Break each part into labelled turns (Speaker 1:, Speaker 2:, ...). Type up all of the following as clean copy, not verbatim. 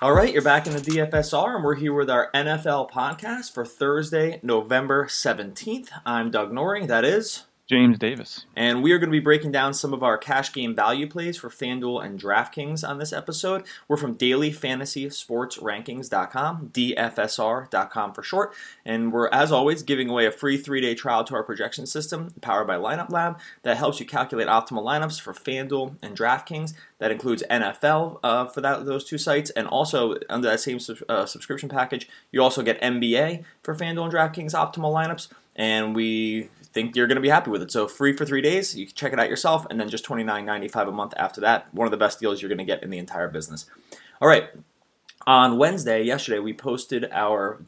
Speaker 1: All right, you're back in the DFSR, and we're here with our NFL podcast for Thursday, November 17th. I'm Doug Norrie, that is
Speaker 2: James Davis.
Speaker 1: And we are going to be breaking down some of our cash game value plays for FanDuel and DraftKings on this episode. We're from dailyfantasysportsrankings.com, DFSR.com for short. And we're, as always, giving away a free 3-day trial to our projection system powered by Lineup Lab that helps you calculate optimal lineups for FanDuel and DraftKings. That includes NFL for those two sites. And also, under that same subscription package, you also get NBA for FanDuel and DraftKings optimal lineups. And we think you're going to be happy with it. So free for 3 days. You can check it out yourself. And then just $29.95 a month after that. One of the best deals you're going to get in the entire business. All right. On Wednesday, yesterday, we posted our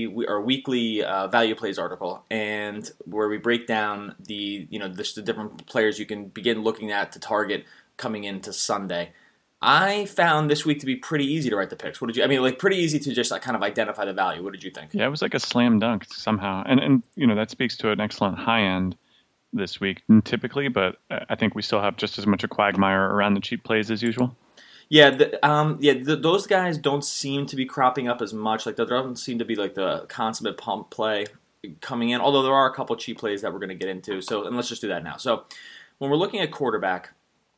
Speaker 1: weekly value plays article, and where we break down the different players you can begin looking at to target coming into Sunday. I found this week to be pretty easy to write the picks. What did you? I mean, pretty easy to just kind of identify the value. What did you think?
Speaker 2: Yeah, it was like a slam dunk somehow, and that speaks to an excellent high end this week typically. But I think we still have just as much a quagmire around the cheap plays as usual.
Speaker 1: Yeah, those guys don't seem to be cropping up as much. There doesn't seem to be the consummate pump play coming in. Although there are a couple cheap plays that we're going to get into. And let's just do that now. So when we're looking at quarterback.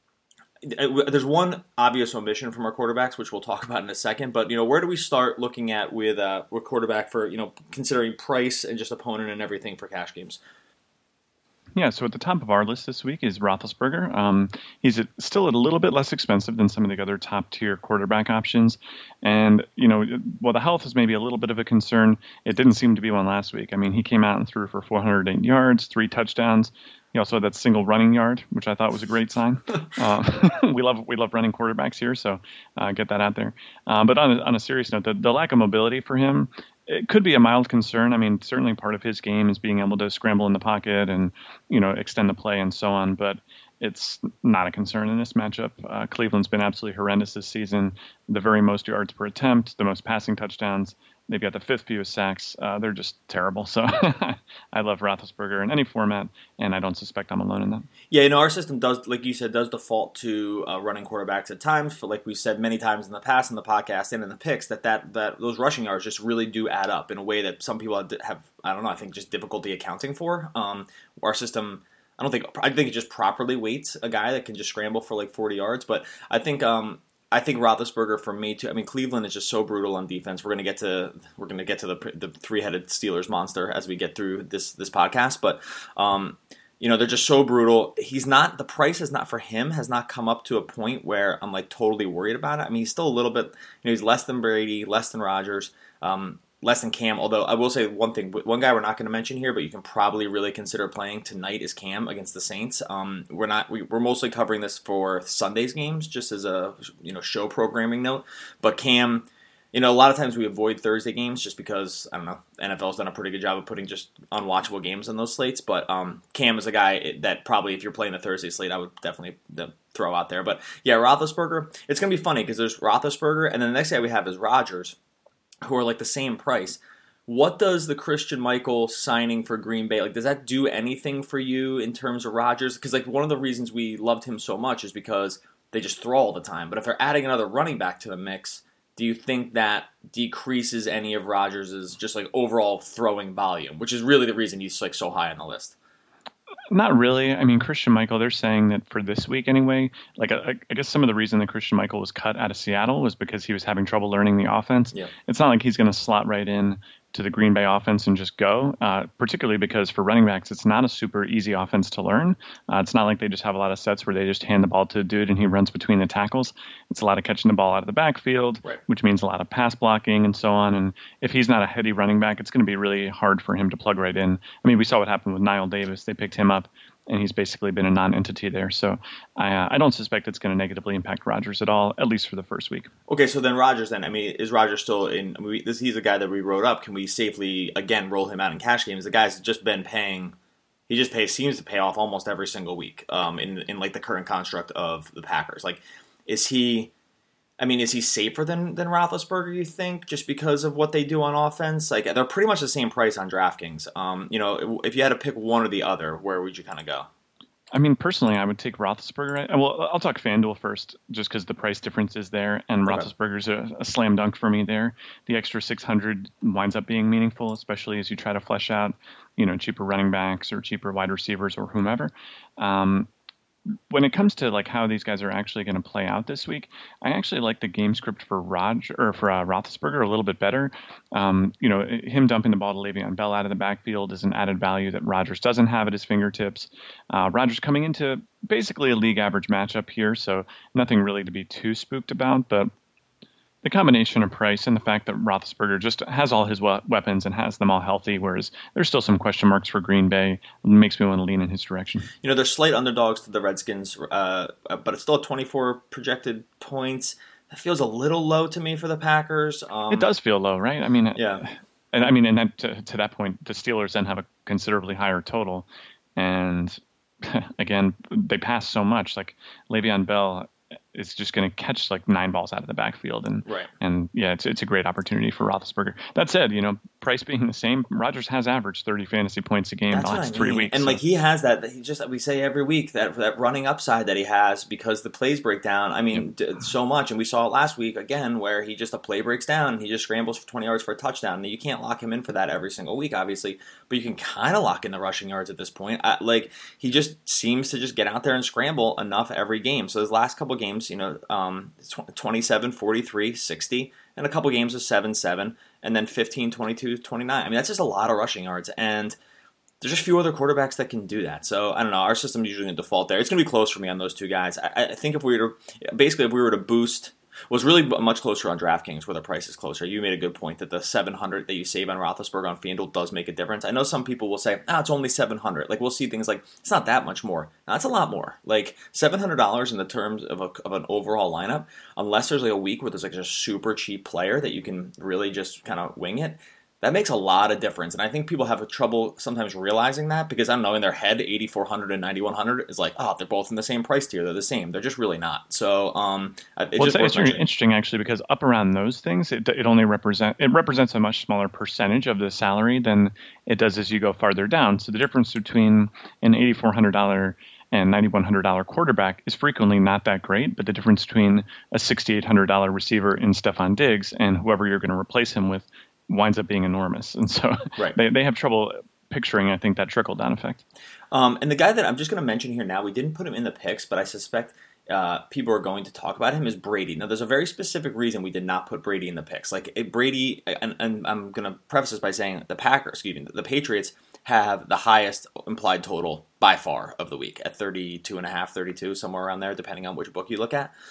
Speaker 1: There's one obvious omission from our quarterbacks, which we'll talk about in a second. But where do we start looking at with quarterback for considering price and just opponent and everything for cash games?
Speaker 2: Yeah, so at the top of our list this week is Roethlisberger. He's still a little bit less expensive than some of the other top-tier quarterback options. And, while the health is maybe a little bit of a concern, it didn't seem to be one last week. I mean, he came out and threw for 408 yards, 3 touchdowns. He also had that single running yard, which I thought was a great sign. We love running quarterbacks here, so get that out there. But on a serious note, the lack of mobility for him, it could be a mild concern. I mean, certainly part of his game is being able to scramble in the pocket and, extend the play and so on. But it's not a concern in this matchup. Cleveland's been absolutely horrendous this season. The very most yards per attempt, the most passing touchdowns. They've got the 5th fewest sacks. They're just terrible. So I love Roethlisberger in any format, and I don't suspect I'm alone in that.
Speaker 1: Yeah, our system does, like you said, does default to running quarterbacks at times. For like we said many times in the past in the podcast and in the picks, that those rushing yards just really do add up in a way that some people have I think just difficulty accounting for. Our system, I think it just properly weights a guy that can just scramble for 40 yards. But I think Roethlisberger for me too. I mean, Cleveland is just so brutal on defense. We're gonna get to the 3-headed Steelers monster as we get through this podcast. But they're just so brutal. The price is not for him. Has not come up to a point where I'm totally worried about it. I mean, he's still a little bit. He's less than Brady, less than Rodgers. Less than Cam, although I will say one thing. One guy we're not going to mention here, but you can probably really consider playing tonight is Cam against the Saints. We're mostly covering this for Sunday's games, just as a show programming note. But Cam, a lot of times we avoid Thursday games just because I don't know. NFL's done a pretty good job of putting just unwatchable games on those slates. But Cam is a guy that probably if you're playing a Thursday slate, I would definitely throw out there. But yeah, Roethlisberger. It's going to be funny because there's Roethlisberger, and then the next guy we have is Rodgers, who are the same price. What does the Christian Michael signing for Green Bay, does that do anything for you in terms of Rodgers? Because one of the reasons we loved him so much is because they just throw all the time. But if they're adding another running back to the mix, do you think that decreases any of Rodgers' just overall throwing volume, which is really the reason he's so high on the list?
Speaker 2: Not really. I mean, Christian Michael, they're saying that for this week anyway, I guess some of the reason that Christian Michael was cut out of Seattle was because he was having trouble learning the offense.
Speaker 1: Yeah.
Speaker 2: It's not like he's going to slot right in to the Green Bay offense and just go, particularly because for running backs, it's not a super easy offense to learn. It's not like they just have a lot of sets where they just hand the ball to a dude and he runs between the tackles. It's a lot of catching the ball out of the backfield,
Speaker 1: right,
Speaker 2: which means a lot of pass blocking and so on. And if he's not a heady running back, it's going to be really hard for him to plug right in. I mean, we saw what happened with Niall Davis. They picked him up, and he's basically been a non-entity there. So I don't suspect it's going to negatively impact Rodgers at all, at least for the first week.
Speaker 1: Okay, so then Rodgers then. I mean, is Rodgers still in? I mean, he's a guy that we wrote up. Can we safely, again, roll him out in cash games? The guy's just been paying. He just seems to pay off almost every single week in the current construct of the Packers. Is he... I mean, is he safer than Roethlisberger, you think, just because of what they do on offense? They're pretty much the same price on DraftKings. If you had to pick one or the other, where would you kind of go?
Speaker 2: I mean, personally, I would take Roethlisberger. Well, I'll talk FanDuel first, just because the price difference is there, and
Speaker 1: Okay.
Speaker 2: Roethlisberger's a slam dunk for me there. The extra 600 winds up being meaningful, especially as you try to flesh out, cheaper running backs or cheaper wide receivers or whomever. When it comes to like how these guys are actually going to play out this week, I actually like the game script for Roethlisberger a little bit better. Him dumping the ball to Le'Veon Bell out of the backfield is an added value that Rodgers doesn't have at his fingertips. Rodgers coming into basically a league average matchup here, so nothing really to be too spooked about, but the combination of price and the fact that Roethlisberger just has all his weapons and has them all healthy, whereas there's still some question marks for Green Bay, makes me want to lean in his direction.
Speaker 1: They're slight underdogs to the Redskins, but it's still 24 projected points. That feels a little low to me for the Packers.
Speaker 2: It does feel low, right? I mean,
Speaker 1: yeah.
Speaker 2: And then to that point, the Steelers then have a considerably higher total, and again, they pass so much. Like Le'Veon Bell is just going to catch like 9 balls out of the backfield, and yeah, it's a great opportunity for Roethlisberger. That said, price being the same, Rodgers has averaged 30 fantasy points a game the last 3 weeks,
Speaker 1: and he has that. We say every week that running upside that he has because the plays break down. I mean, so much, and we saw it last week again where a play breaks down, and he just scrambles for 20 yards for a touchdown. And you can't lock him in for that every single week, obviously, but you can kind of lock in the rushing yards at this point. He just seems to just get out there and scramble enough every game. So his last couple games, 27, 43, 60, and a couple games of 7-7, and then 15, 22, 29. I mean, that's just a lot of rushing yards, and there's just a few other quarterbacks that can do that. So, I don't know, our system's usually going to default there. It's going to be close for me on those two guys. I think if we were to boost, was really much closer on DraftKings where the price is closer. You made a good point that the 700 that you save on Roethlisberger on FanDuel does make a difference. I know some people will say, it's only 700. Like, we'll see things like, it's not that much more. No, that's a lot more. Like, $700 in the terms of an overall lineup, unless there's like a week where there's like a super cheap player that you can really just kind of wing it, that makes a lot of difference. And I think people have trouble sometimes realizing that because, I don't know, in their head, 8,400 and 9,100 is like, they're both in the same price tier. They're the same. They're just really not. So
Speaker 2: it's really interesting, actually, because up around those things, it only represents a much smaller percentage of the salary than it does as you go farther down. So the difference between an $8,400 and $9,100 quarterback is frequently not that great, but the difference between a $6,800 receiver in Stephon Diggs and whoever you're going to replace him with winds up being enormous. And so they have trouble picturing, I think, that trickle-down effect.
Speaker 1: And the guy that I'm just going to mention here now, we didn't put him in the picks, but I suspect people are going to talk about him, is Brady. Now, there's a very specific reason we did not put Brady in the picks. Like, Brady, and I'm going to preface this by saying the Patriots have the highest implied total by far of the week at 32.5, 32, somewhere around there, depending on which book you look at.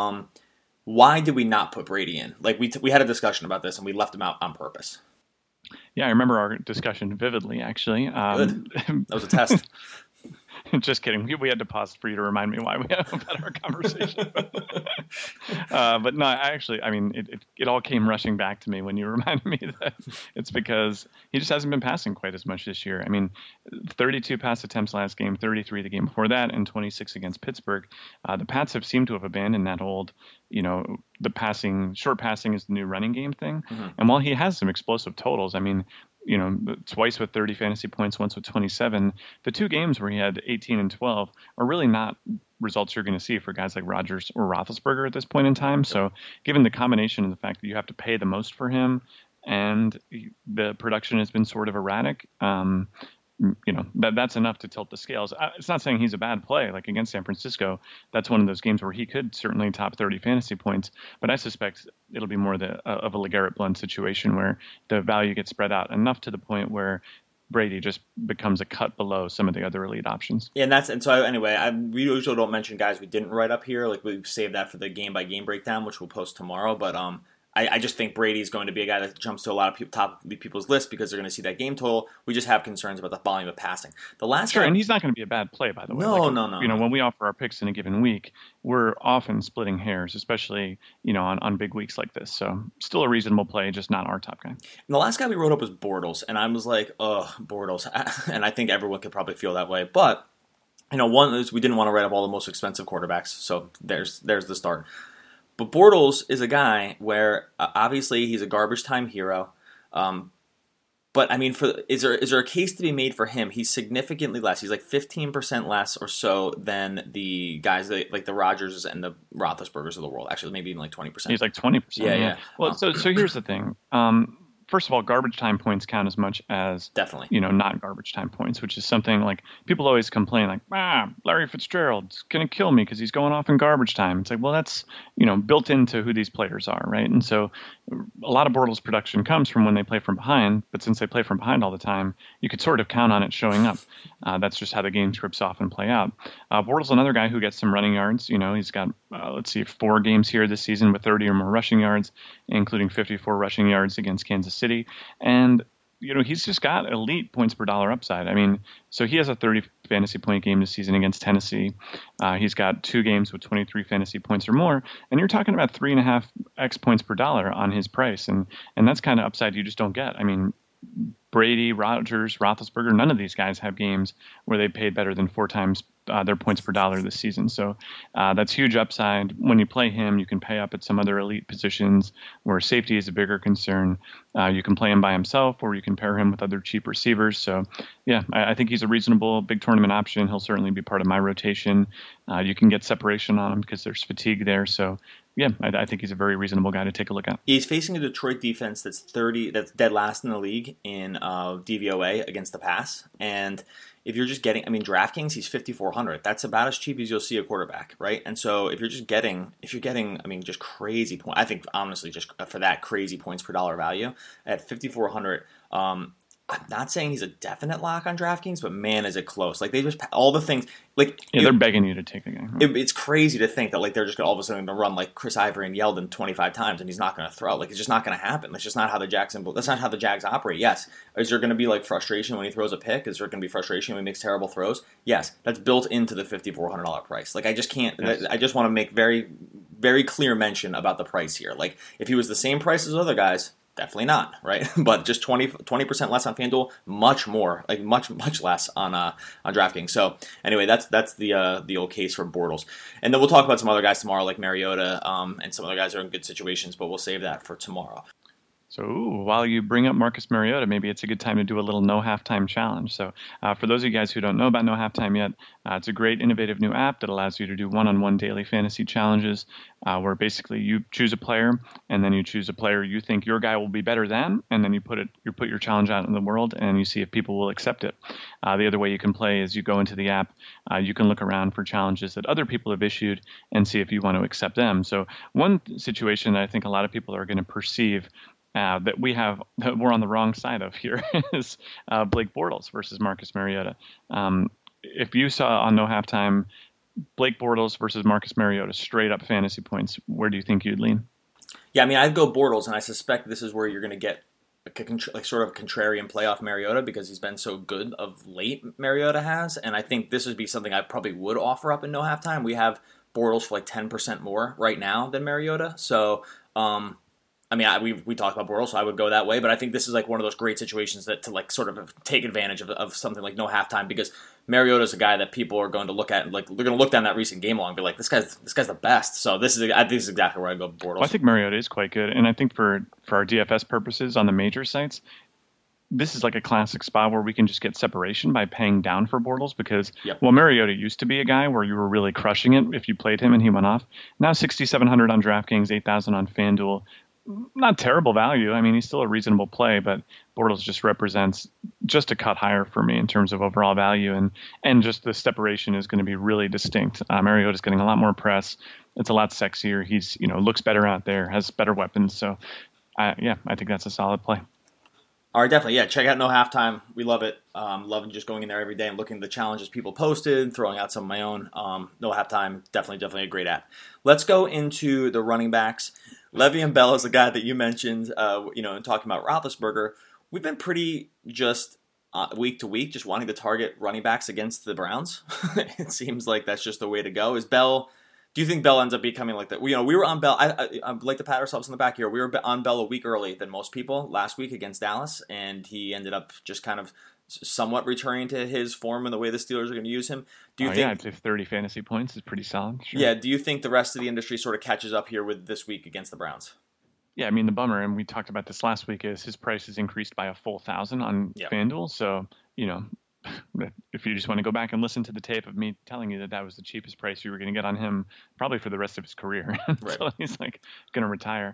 Speaker 1: Why did we not put Brady in? Like, we had a discussion about this, and we left him out on purpose.
Speaker 2: Yeah, I remember our discussion vividly, actually.
Speaker 1: Good. That was a test.
Speaker 2: Just kidding. We had to pause for you to remind me why we had our conversation. But no, it all came rushing back to me when you reminded me that it's because he just hasn't been passing quite as much this year. I mean, 32 pass attempts last game, 33 the game before that, and 26 against Pittsburgh. The Pats have seemed to have abandoned that old, short passing is the new running game thing. Mm-hmm. And while he has some explosive totals, I mean, twice with 30 fantasy points, once with 27. The two games where he had 18 and 12 are really not results you're going to see for guys like Rodgers or Roethlisberger at this point in time. So given the combination of the fact that you have to pay the most for him and the production has been sort of erratic, that's enough to tilt the scales. It's not saying he's a bad play. Like against San Francisco, that's one of those games where he could certainly top 30 fantasy points, but I suspect it'll be more of a LeGarrette Blount situation where the value gets spread out enough to the point where Brady just becomes a cut below some of the other elite options.
Speaker 1: Yeah, we usually don't mention guys we didn't write up here. Like, we saved that for the game by game breakdown, which we'll post tomorrow. But I just think Brady's going to be a guy that jumps to a lot of top people's lists because they're going to see that game total. We just have concerns about the volume of passing.
Speaker 2: And he's not going to be a bad play, by the way.
Speaker 1: No.
Speaker 2: When we offer our picks in a given week, we're often splitting hairs, especially on big weeks like this. So still a reasonable play, just not our top guy.
Speaker 1: And the last guy we wrote up was Bortles, and I was like, Bortles, and I think everyone could probably feel that way, but one is we didn't want to write up all the most expensive quarterbacks, so there's the start. But Bortles is a guy where, obviously, he's a garbage time hero. But I mean, is there a case to be made for him? He's significantly less. He's like 15% less or so than the guys like the Rodgers and the Roethlisbergers of the world. Actually, maybe even like 20%.
Speaker 2: He's like 20%.
Speaker 1: Yeah.
Speaker 2: Well, so here's the thing. First of all, garbage time points count as much as
Speaker 1: definitely,
Speaker 2: not garbage time points, which is something like people always complain like, Larry Fitzgerald's going to kill me because he's going off in garbage time. It's like, well, that's, built into who these players are, right? And so a lot of Bortles production comes from when they play from behind, but since they play from behind all the time, you could sort of count on it showing up. That's just how the game scripts often play out. Bortles, another guy who gets some running yards. He's got, 4 games here this season with 30 or more rushing yards, including 54 rushing yards against Kansas City. And, he's just got elite points per dollar upside. I mean, so he has a 30 fantasy point game this season against Tennessee. He's got 2 games with 23 fantasy points or more. And you're talking about 3.5x points per dollar on his price. And that's kind of upside you just don't get. I mean, Brady, Rodgers, Roethlisberger, none of these guys have games where they paid better than 4 times their points per dollar this season. So that's huge upside. When you play him, you can pay up at some other elite positions where safety is a bigger concern. You can play him by himself, or you can pair him with other cheap receivers. So, yeah, I think he's a reasonable big tournament option. He'll certainly be part of my rotation. You can get separation on him because there's fatigue there. So, yeah, I think he's a very reasonable guy to take a look at.
Speaker 1: He's facing a Detroit defense that's dead last in the league in DVOA against the pass. And if you're just getting, DraftKings, he's 5,400. That's about as cheap as you'll see a quarterback, right? And so if you're getting, just crazy points, I think honestly, just for that crazy points per dollar value at 5,400, I'm not saying he's a definite lock on DraftKings, but man, is it close. Like, they just, all the things, like...
Speaker 2: Yeah, they're begging you to take the game. Right?
Speaker 1: It's crazy to think that, like, they're just going to all of a sudden run, like, Chris Ivory and Yeldon 25 times, and he's not going to throw. Like, it's just not going to happen. That's just not how that's not how the Jags operate. Yes. Is there going to be, like, frustration when he throws a pick? Is there going to be frustration when he makes terrible throws? Yes. That's built into the $5,400 price. Like, I just can't... Yes. I just want to make very, very clear mention about the price here. Like, if he was the same price as other guys... Definitely not, right? But just 20% less on FanDuel, much more, like much less on DraftKings. So anyway, that's the old case for Bortles, and then we'll talk about some other guys tomorrow, like Mariota, and some other guys are in good situations, but we'll save that for tomorrow.
Speaker 2: So while you bring up Marcus Mariota, maybe it's a good time to do a little no halftime challenge. So for those of you guys who don't know about no halftime yet, it's a great innovative new app that allows you to do one-on-one daily fantasy challenges where basically you choose a player and then you choose a player you think your guy will be better than, and then you put your challenge out in the world and you see if people will accept it. The other way you can play is you go into the app, you can look around for challenges that other people have issued and see if you want to accept them. So one situation that I think a lot of people are going to perceive that we're on the wrong side of here is Blake Bortles versus Marcus Mariota. If you saw on No Halftime Blake Bortles versus Marcus Mariota straight up fantasy points, where do you think you'd lean?
Speaker 1: Yeah, I'd go Bortles, and I suspect this is where you're going to get like sort of contrarian playoff Mariota because he's been so good of late. Mariota has, and I think this would be something I probably would offer up in No Halftime. We have Bortles for like 10% more right now than Mariota, so. We talked about Bortles, so I would go that way. But I think this is like one of those great situations that to like sort of take advantage of something like no halftime, because Mariota is a guy that people are going to look at and like they're going to look down that recent game log and be like, this guy's the best. So I think this is exactly where I go Bortles.
Speaker 2: Well, I think Mariota is quite good, and I think for our DFS purposes on the major sites, this is like a classic spot where we can just get separation by paying down for Bortles because, Well, Mariota used to be a guy where you were really crushing it if you played him and he went off. Now 6,700 on DraftKings, 8,000 on FanDuel. Not terrible value. He's still a reasonable play, but Bortles just represents just a cut higher for me in terms of overall value, and just the separation is going to be really distinct. Mariota's getting a lot more press. It's a lot sexier. He's looks better out there, has better weapons. So, I think that's a solid play.
Speaker 1: All right, definitely. Yeah, check out No Halftime. We love it. Loving just going in there every day and looking at the challenges people posted, throwing out some of my own. No Halftime, definitely a great app. Let's go into the running backs. Le'Veon Bell is the guy that you mentioned, in talking about Roethlisberger. We've been pretty just week to week, just wanting to target running backs against the Browns. It seems like that's just the way to go. Do you think Bell ends up becoming like that? We were on Bell. I like to pat ourselves in the back here. We were on Bell a week early than most people last week against Dallas, and he ended up just kind of somewhat returning to his form and the way the Steelers are going to use him. Do you think?
Speaker 2: Yeah, I'd say 30 fantasy points is pretty solid. Sure.
Speaker 1: Yeah. Do you think the rest of the industry sort of catches up here with this week against the Browns?
Speaker 2: Yeah, I mean, the bummer, and we talked about this last week, is his price is increased by a full thousand on
Speaker 1: Yep.
Speaker 2: FanDuel. So, if you just want to go back and listen to the tape of me telling you that that was the cheapest price you were going to get on him, probably for the rest of his career,
Speaker 1: Right.
Speaker 2: so he's like going to retire.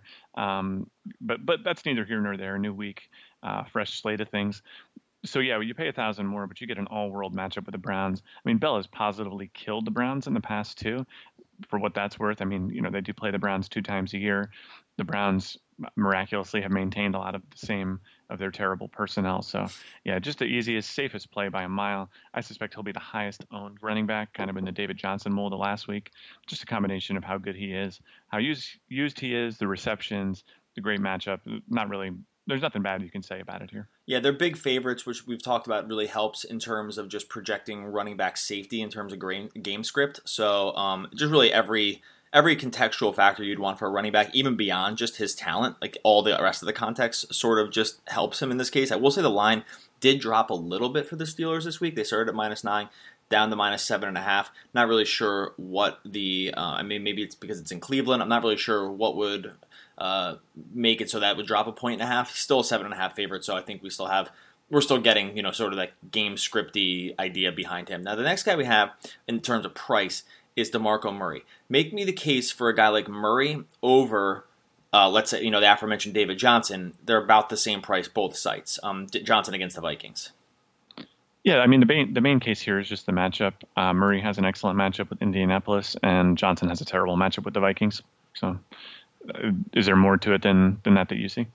Speaker 2: But that's neither here nor there. New week, fresh slate of things. So yeah, you pay 1,000 more, but you get an all-world matchup with the Browns. I mean, Bell has positively killed the Browns in the past too, for what that's worth. I mean, they do play the Browns 2 times a year. The Browns miraculously have maintained a lot of the same of their terrible personnel. So yeah, just the easiest, safest play by a mile. I suspect he'll be the highest owned running back, kind of in the David Johnson mold of last week. Just a combination of how good he is, how used he is, the receptions, the great matchup. Not really. There's nothing bad you can say about it here.
Speaker 1: Yeah, they're big favorites, which we've talked about really helps in terms of just projecting running back safety in terms of game script. So just really every contextual factor you'd want for a running back, even beyond just his talent, like all the rest of the context sort of just helps him in this case. I will say the line did drop a little bit for the Steelers this week. They started at -9. Down to -7.5. Not really sure what maybe it's because it's in Cleveland. I'm not really sure what would make it so that would drop a 1.5. Still a 7.5 favorite, so I think we're still getting, sort of that game scripty idea behind him. Now, the next guy we have in terms of price is DeMarco Murray. Make me the case for a guy like Murray over, let's say, the aforementioned David Johnson. They're about the same price, both sites. Johnson against the Vikings.
Speaker 2: Yeah, I mean, the main case here is just the matchup. Murray has an excellent matchup with Indianapolis, and Johnson has a terrible matchup with the Vikings. So, is there more to it than that you see?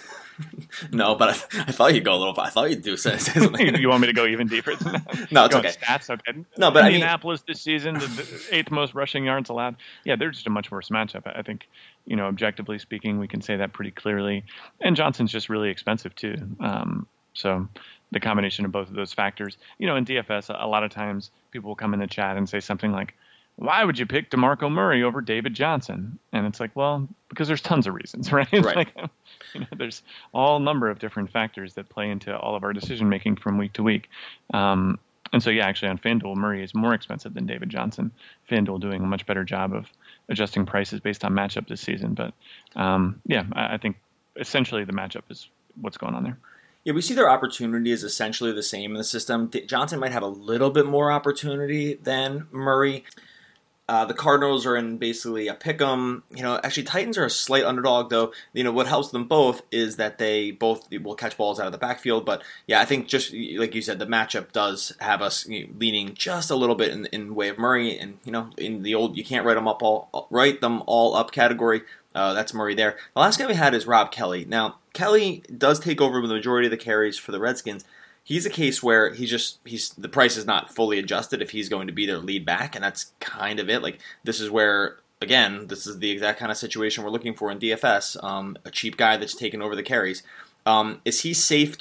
Speaker 1: No, but I thought you'd go a little. I thought you'd do something.
Speaker 2: You want me to go even deeper than that?
Speaker 1: No, it's okay.
Speaker 2: Stats, okay.
Speaker 1: No, but
Speaker 2: Indianapolis this season, the 8th most rushing yards allowed. Yeah, they're just a much worse matchup. I think, objectively speaking, we can say that pretty clearly. And Johnson's just really expensive too. So the combination of both of those factors, in DFS, a lot of times people will come in the chat and say something like, why would you pick DeMarco Murray over David Johnson? And it's like, well, because there's tons of reasons, right?
Speaker 1: Right.
Speaker 2: There's all number of different factors that play into all of our decision making from week to week. And so, yeah, actually on FanDuel, Murray is more expensive than David Johnson. FanDuel doing a much better job of adjusting prices based on matchup this season. But I think essentially the matchup is what's going on there.
Speaker 1: Yeah, we see their opportunity is essentially the same in the system. Johnson might have a little bit more opportunity than Murray. The Cardinals are in basically a pick'em. Actually, Titans are a slight underdog, though. What helps them both is that they both will catch balls out of the backfield. But yeah, I think just like you said, the matchup does have us leaning just a little bit in the way of Murray. And in the old, you can't write them all up category. That's Murray there. The last guy we had is Rob Kelly. Now, Kelly does take over the majority of the carries for the Redskins. He's a case where the price is not fully adjusted if he's going to be their lead back, and that's kind of it. Like, this is where, again, this is the exact kind of situation we're looking for in DFS. A cheap guy that's taken over the carries. Is he safe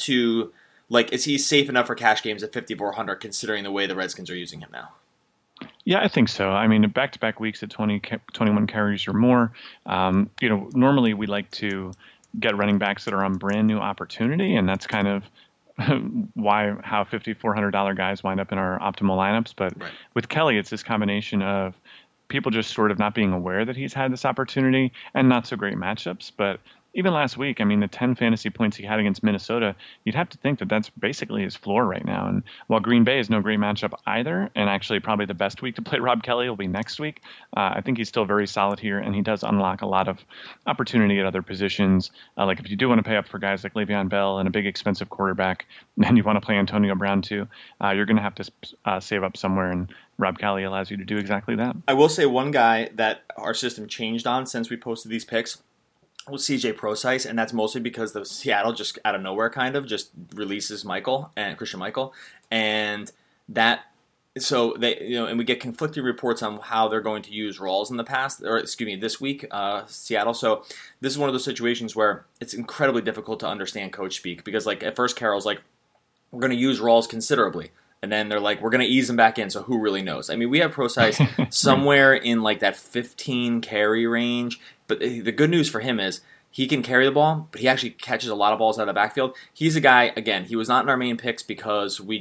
Speaker 1: enough for cash games at 5,400 considering the way the Redskins are using him now?
Speaker 2: Yeah, I think so. I mean, back-to-back weeks at 21 carries or more, normally we like to get running backs that are on brand new opportunity, and that's kind of how $5,400 guys wind up in our optimal lineups. But right. With Kelly, it's this combination of people just sort of not being aware that he's had this opportunity and not so great matchups. But even last week, I mean, the 10 fantasy points he had against Minnesota, you'd have to think that that's basically his floor right now. And while Green Bay is no great matchup either, and actually probably the best week to play Rob Kelly will be next week, I think he's still very solid here, and he does unlock a lot of opportunity at other positions. Like if you do want to pay up for guys like Le'Veon Bell and a big expensive quarterback, and you want to play Antonio Brown too, you're going to have to save up somewhere, and Rob Kelly allows you to do exactly that.
Speaker 1: I will say one guy that our system changed on since we posted these picks was CJ Prosise, and that's mostly because the Seattle just out of nowhere kind of just releases Christian Michael, and that so they and we get conflicting reports on how they're going to use Rawls in the past, or this week, Seattle. So this is one of those situations where it's incredibly difficult to understand coach speak because like at first Carroll's like, we're going to use Rawls considerably. And then they're like, we're going to ease him back in, so who really knows? I mean, we have Prosise somewhere in like that 15 carry range. But the good news for him is he can carry the ball, but he actually catches a lot of balls out of the backfield. He's a guy, again, he was not in our main picks because we just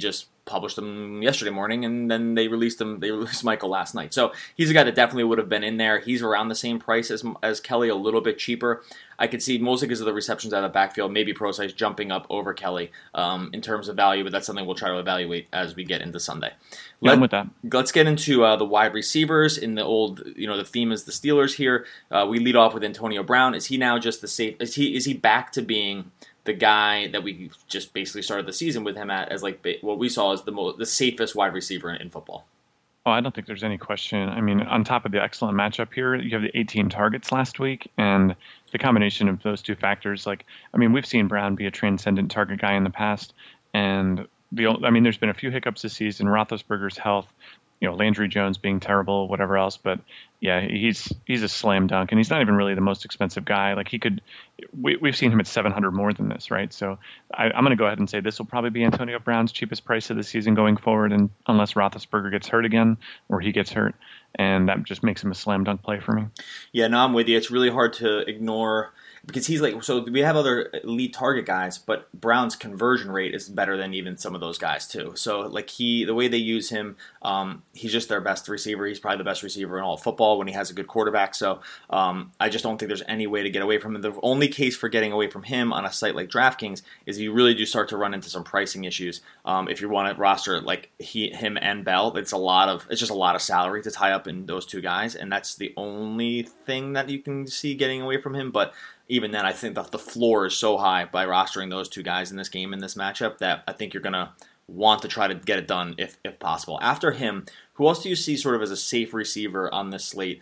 Speaker 1: published them yesterday morning, and then they released Michael last night. So he's a guy that definitely would have been in there. He's around the same price as Kelly, a little bit cheaper. I could see, mostly because of the receptions out of the backfield, maybe Prosise jumping up over Kelly in terms of value, but that's something we'll try to evaluate as we get into Sunday.
Speaker 2: With that.
Speaker 1: Let's get into the wide receivers. In the old, the theme is the Steelers here. We lead off with Antonio Brown. Is he now just the safe? Is he back to being the guy that we just basically started the season with him as like what we saw as the safest wide receiver in football?
Speaker 2: Oh, I don't think there's any question. I mean, on top of the excellent matchup here, you have the 18 targets last week, and the combination of those two factors, we've seen Brown be a transcendent target guy in the past, and there's been a few hiccups this season. Roethlisberger's health, Landry Jones being terrible, whatever else, but yeah, he's a slam dunk, and he's not even really the most expensive guy. We've seen him at 700 more than this, right? So I'm going to go ahead and say this will probably be Antonio Brown's cheapest price of the season going forward, and unless Roethlisberger gets hurt again or he gets hurt, and that just makes him a slam dunk play for me.
Speaker 1: Yeah, no, I'm with you. It's really hard to ignore. Because he's so we have other elite target guys, but Brown's conversion rate is better than even some of those guys too. So the way they use him, he's just their best receiver. He's probably the best receiver in all of football when he has a good quarterback. So I just don't think there's any way to get away from him. The only case for getting away from him on a site like DraftKings is you really do start to run into some pricing issues. If you want to roster him and Bell, it's just a lot of salary to tie up in those two guys, and that's the only thing that you can see getting away from him. But even then, I think the floor is so high by rostering those two guys in this game, in this matchup, that I think you're going to want to try to get it done if possible. After him, who else do you see sort of as a safe receiver on this slate?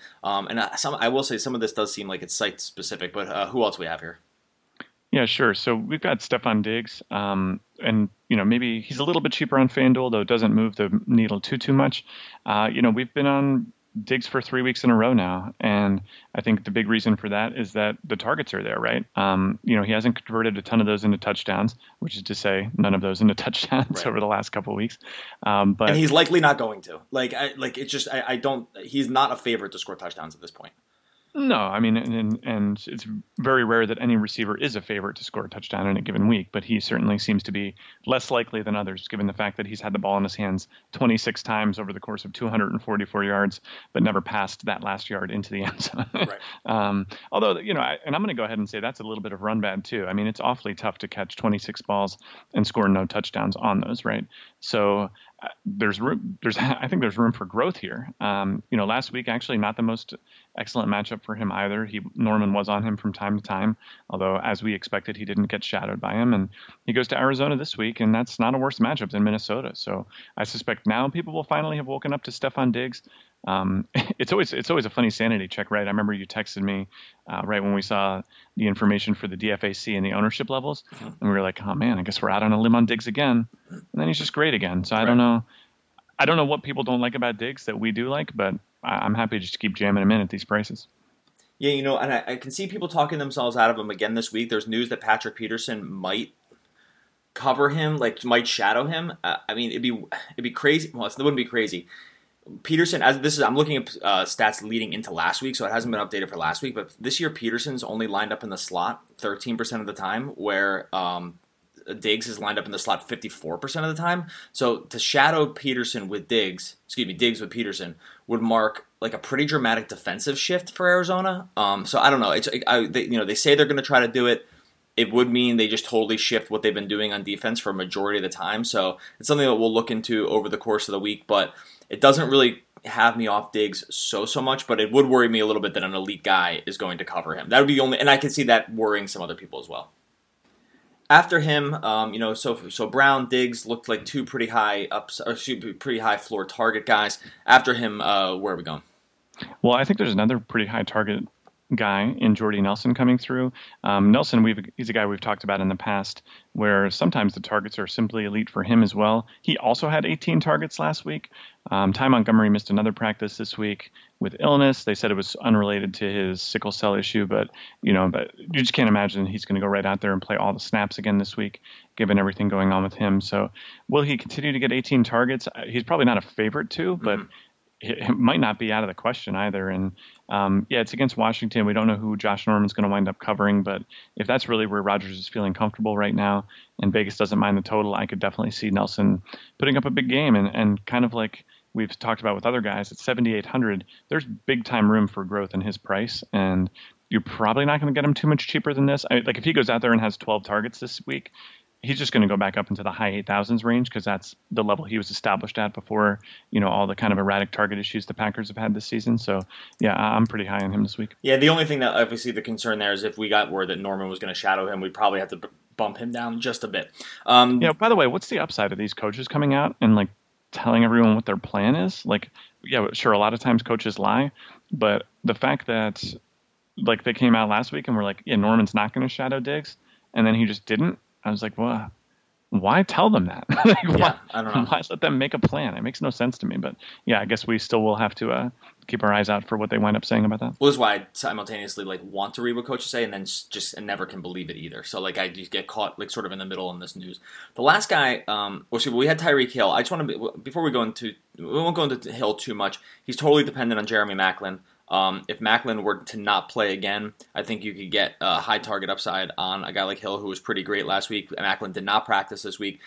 Speaker 1: I will say some of this does seem like it's site-specific, but who else we have here?
Speaker 2: Yeah, sure. So we've got Stefon Diggs, and maybe he's a little bit cheaper on FanDuel, though it doesn't move the needle too much. We've been on Diggs for 3 weeks in a row now, and I think the big reason for that is that the targets are there, right? He hasn't converted a ton of those into touchdowns, which is to say none of those into touchdowns over the last couple of weeks. But
Speaker 1: and he's likely not going to. He's not a favorite to score touchdowns at this point.
Speaker 2: No, and it's very rare that any receiver is a favorite to score a touchdown in a given week, but he certainly seems to be less likely than others, given the fact that he's had the ball in his hands 26 times over the course of 244 yards, but never passed that last yard into the end zone. Right. Although, and I'm going to go ahead and say that's a little bit of run bad too. I mean, it's awfully tough to catch 26 balls and score no touchdowns on those, right? So I think there's room for growth here. Last week, actually not the most excellent matchup for him either. Norman was on him from time to time, although as we expected, he didn't get shadowed by him. And he goes to Arizona this week, and that's not a worse matchup than Minnesota. So I suspect now people will finally have woken up to Stefon Diggs. It's always a funny sanity check, right? I remember you texted me right when we saw the information for the DFAC and the ownership levels, and we were like, oh man, I guess we're out on a limb on Diggs again. And then he's just great again. So I don't know what people don't like about Diggs that we do like, but I'm happy to just keep jamming him in at these prices.
Speaker 1: Yeah, and I can see people talking themselves out of him again this week. There's news that Patrick Peterson might cover him, might shadow him. It'd be crazy. Well, it wouldn't be crazy. Peterson, I'm looking at stats leading into last week, so it hasn't been updated for last week. But this year, Peterson's only lined up in the slot 13% of the time, where Diggs is lined up in the slot 54% of the time. So to shadow Diggs with Peterson would mark a pretty dramatic defensive shift for Arizona. So I don't know. They say they're going to try to do it. It would mean they just totally shift what they've been doing on defense for a majority of the time. So it's something that we'll look into over the course of the week, but it doesn't really have me off Diggs so much, but it would worry me a little bit that an elite guy is going to cover him. That would be the only, and I can see that worrying some other people as well. After him, so Brown, Diggs looked like two pretty high floor target guys. After him, where are we going?
Speaker 2: Well, I think there's another pretty high target guy in Jordy Nelson coming through. Nelson, he's a guy we've talked about in the past, where sometimes the targets are simply elite for him as well. He also had 18 targets last week. Ty Montgomery missed another practice this week with illness. They said it was unrelated to his sickle cell issue, but you just can't imagine he's going to go right out there and play all the snaps again this week, given everything going on with him. So will he continue to get 18 targets? He's probably not a favorite to, but it might not be out of the question either. And yeah, it's against Washington. We don't know who Josh Norman's going to wind up covering, but if that's really where Rodgers is feeling comfortable right now and Vegas doesn't mind the total, I could definitely see Nelson putting up a big game. And kind of like we've talked about with other guys at 7,800, there's big time room for growth in his price. And you're probably not going to get him too much cheaper than this. Like if he goes out there and has 12 targets this week, he's just going to go back up into the high 8,000s range because that's the level he was established at before, all the kind of erratic target issues the Packers have had this season. So, yeah, I'm pretty high on him this week.
Speaker 1: Yeah, the only thing that obviously the concern there is if we got word that Norman was going to shadow him, we'd probably have to bump him down just a bit.
Speaker 2: By the way, what's the upside of these coaches coming out and like telling everyone what their plan is? Like, yeah, sure, a lot of times coaches lie, but the fact that like they came out last week and were like, yeah, Norman's not going to shadow Diggs, and then he just didn't. I was like, well, why tell them that?
Speaker 1: I don't know.
Speaker 2: Why let them make a plan? It makes no sense to me. But yeah, I guess we still will have to keep our eyes out for what they wind up saying about that.
Speaker 1: Well, this is why I simultaneously want to read what coaches say and then and never can believe it either. So I just get caught sort of in the middle in this news. The last guy, we had Tyreek Hill. I just want to before we won't go into Hill too much. He's totally dependent on Jeremy Maclin. If Maclin were to not play again, I think you could get a high target upside on a guy like Hill, who was pretty great last week. Maclin did not practice this week.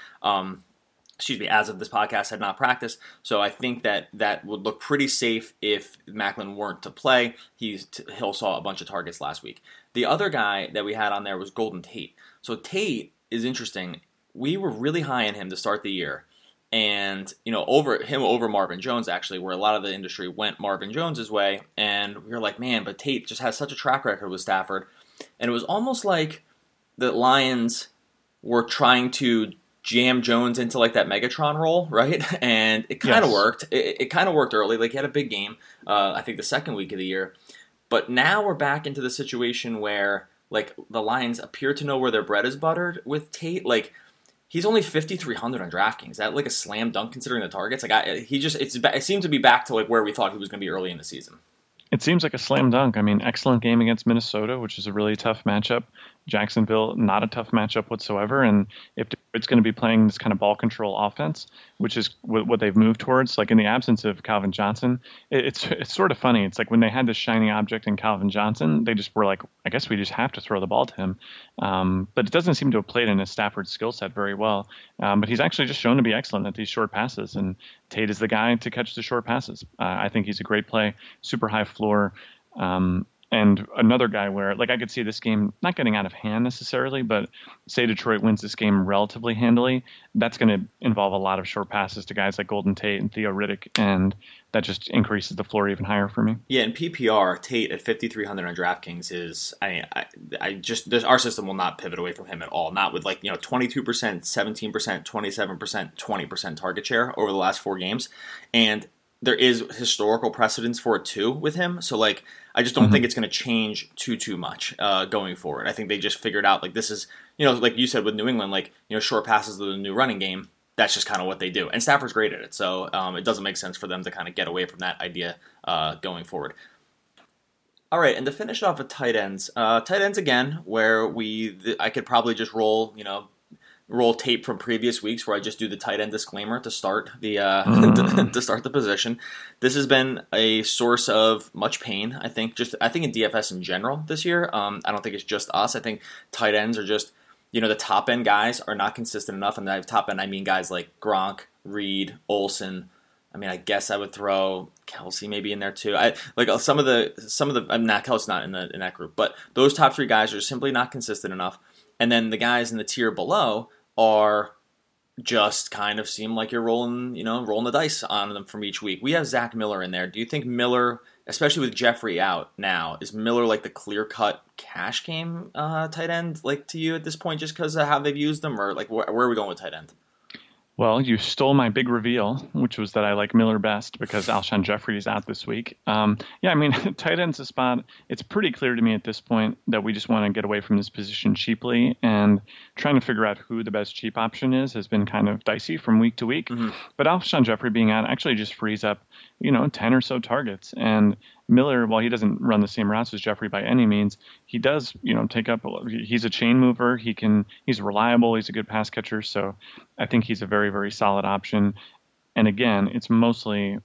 Speaker 1: As of this podcast, had not practiced. So I think that would look pretty safe if Maclin weren't to play. Hill saw a bunch of targets last week. The other guy that we had on there was Golden Tate. So Tate is interesting. We were really high on him to start the year. And, over Marvin Jones, actually, where a lot of the industry went Marvin Jones's way. And we were like, man, but Tate just has such a track record with Stafford. And it was almost like the Lions were trying to jam Jones into like that Megatron role, right? And it kind of worked. It kind of worked early. Like he had a big game, I think the second week of the year. But now we're back into the situation where like the Lions appear to know where their bread is buttered with Tate. Like, he's only 5,300 on DraftKings. Is that like a slam dunk considering the targets? It seemed to be back to like where we thought he was going to be early in the season.
Speaker 2: It seems like a slam dunk. I mean, excellent game against Minnesota, which is a really tough matchup. Jacksonville, not a tough matchup whatsoever. And if it's going to be playing this kind of ball control offense, which is what they've moved towards, like in the absence of Calvin Johnson, it's sort of funny. It's like when they had this shiny object in Calvin Johnson, they just were like, I guess we just have to throw the ball to him. But it doesn't seem to have played in his Stafford skill set very well. But he's actually just shown to be excellent at these short passes. And Tate is the guy to catch the short passes. I think he's a great play, super high floor. And another guy where, like, I could see this game not getting out of hand necessarily, but say Detroit wins this game relatively handily, that's going to involve a lot of short passes to guys like Golden Tate and Theo Riddick, and that just increases the floor even higher for me.
Speaker 1: Yeah, in PPR, Tate at 5,300 on DraftKings is, our system will not pivot away from him at all. Not with 22%, 17%, 27%, 20% target share over the last 4 games, and there is historical precedence for it too with him. So I just don't think it's going to change too much going forward. I think they just figured out this is, like you said with New England, short passes are the new running game. That's just kind of what they do. And Stafford's great at it. So it doesn't make sense for them to kind of get away from that idea going forward. All right, and to finish off with tight ends again, where I could probably just roll tape from previous weeks where I just do the tight end disclaimer to start the to start the position. This has been a source of much pain, I think in DFS in general this year. I don't think it's just us. I think tight ends are just, the top end guys are not consistent enough, and by top end I mean guys like Gronk, Reed, Olsen. I mean, I guess I would throw Kelsey maybe in there too. Some of the not Kelsey's not in that group, but those top 3 guys are simply not consistent enough. And then the guys in the tier below are just kind of seem like you're rolling the dice on them from each week. We have Zach Miller in there. Do you think Miller, especially with Jeffrey out now, is Miller the clear-cut cash game tight end to you at this point just because of how they've used them? Or where are we going with tight end?
Speaker 2: Well, you stole my big reveal, which was that I like Miller best because Alshon Jeffrey is out this week. Tight end's a spot. It's pretty clear to me at this point that we just want to get away from this position cheaply, and trying to figure out who the best cheap option has been kind of dicey from week to week. Mm-hmm. But Alshon Jeffrey being out actually just frees up, 10 or so targets. And Miller, while he doesn't run the same routes as Jeffrey by any means, he does, take up. He's a chain mover. He's reliable. He's a good pass catcher. So I think he's a very, very solid option. And again, it's mosely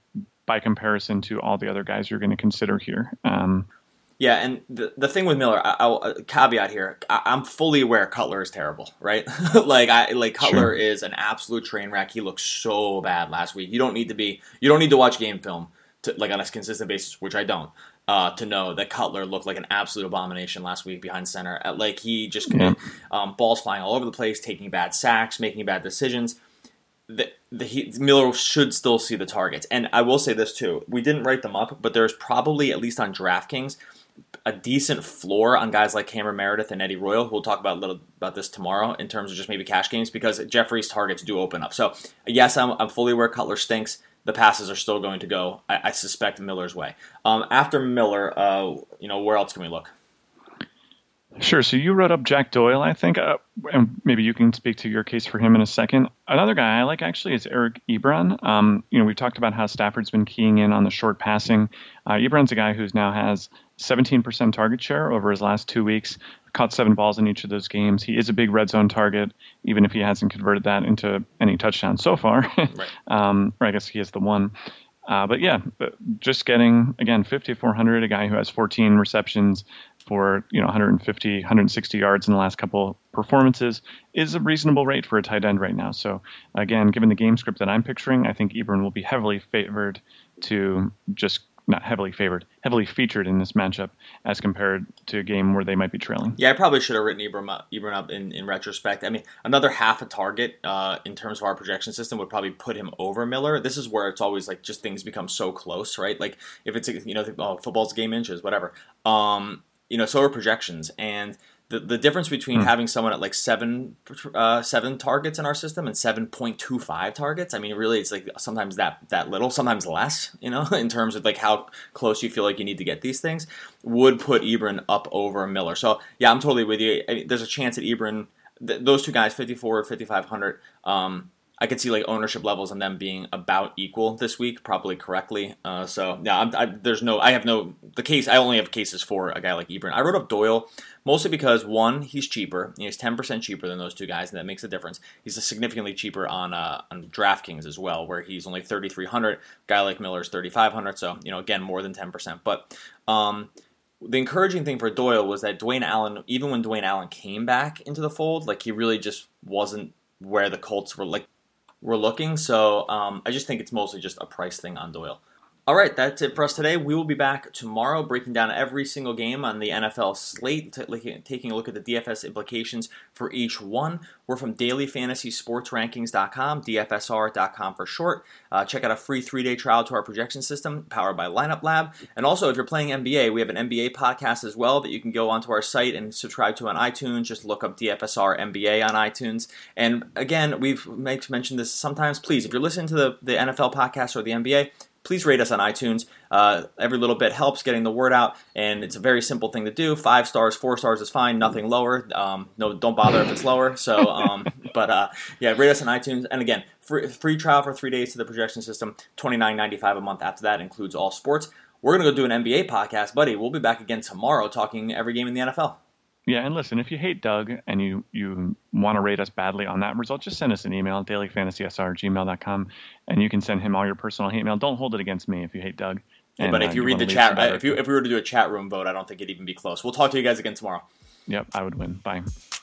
Speaker 2: by comparison to all the other guys you're going to consider here.
Speaker 1: Yeah, and the thing with Miller, I'll caveat here. I'm fully aware Cutler is terrible, right? Cutler
Speaker 2: Sure.
Speaker 1: is an absolute train wreck. He looked so bad last week. You don't need to watch game film to, like, on a consistent basis, which I don't, to know that Cutler looked like an absolute abomination last week behind center. Like, he just committed balls flying all over the place, taking bad sacks, making bad decisions. Miller should still see the targets. And I will say this too. We didn't write them up, but there's probably, at least on DraftKings, a decent floor on guys like Cameron Meredith and Eddie Royal, who we'll talk about a little about this tomorrow in terms of just maybe cash games, because Jeffrey's targets do open up. So yes, I'm fully aware Cutler stinks. The passes are still going to go, I suspect, Miller's way. After Miller, where else can we look?
Speaker 2: Sure. So you wrote up Jack Doyle, I think, and maybe you can speak to your case for him in a second. Another guy I like actually is Eric Ebron. We've talked about how Stafford's been keying in on the short passing. Ebron's a guy who's now has 17% target share over his last 2 weeks, caught 7 balls in each of those games. He is a big red zone target, even if he hasn't converted that into any touchdowns so far.
Speaker 1: Right.
Speaker 2: Or I guess he has the one. But just getting, again, 5,400, a guy who has 14 receptions for 150, 160 yards in the last couple performances is a reasonable rate for a tight end right now. So again, given the game script that I'm picturing, I think Ebron will be heavily featured in this matchup as compared to a game where they might be trailing.
Speaker 1: Yeah, I probably should have written Ebron up in retrospect. I mean, another half a target in terms of our projection system would probably put him over Miller. This is where it's always like just things become so close, right? Like if it's football's a game inches, whatever. So are projections, and the difference between having someone at like seven targets in our system and 7.25 targets. I mean, really, it's like sometimes that little, sometimes less. In terms of like how close you feel like you need to get these things, would put Ebron up over Miller. So yeah, I'm totally with you. I mean, there's a chance that Ebron, those two guys, 54, 5,500. I could see like ownership levels on them being about equal this week, probably correctly. I only have cases for a guy like Ebron. I wrote up Doyle mostly because, one, he's cheaper. He's 10% cheaper than those two guys, and that makes a difference. He's significantly cheaper on DraftKings as well, where he's only 3,300. Guy like Miller is 3,500. So again, more than 10%. But the encouraging thing for Doyle was that Dwayne Allen, even when Dwayne Allen came back into the fold, like he really just wasn't where the Colts were looking. So I just think it's mostly just a price thing on Doyle. All right, that's it for us today. We will be back tomorrow breaking down every single game on the NFL slate, taking a look at the DFS implications for each one. We're from dailyfantasysportsrankings.com, DFSR.com for short. Check out a free 3-day trial to our projection system powered by Lineup Lab. And also, if you're playing NBA, we have an NBA podcast as well that you can go onto our site and subscribe to on iTunes. Just look up DFSR NBA on iTunes. And again, we've mentioned this sometimes. Please, if you're listening to the NFL podcast or the NBA, please rate us on iTunes. Every little bit helps getting the word out, and it's a very simple thing to do. 5 stars, 4 stars is fine, nothing lower. No, don't bother if it's lower. So, rate us on iTunes. And again, free trial for 3 days to the projection system, $29.95 a month. After that includes all sports. We're going to go do an NBA podcast, buddy. We'll be back again tomorrow talking every game in the NFL.
Speaker 2: Yeah, and listen, if you hate Doug and you want to rate us badly on that result, just send us an email, dailyfantasysr@gmail.com, and you can send him all your personal hate mail. Don't hold it against me if you hate Doug.
Speaker 1: Yeah, but if you read the chat, if we were to do a chat room vote, I don't think it'd even be close. We'll talk to you guys again tomorrow.
Speaker 2: Yep, I would win. Bye.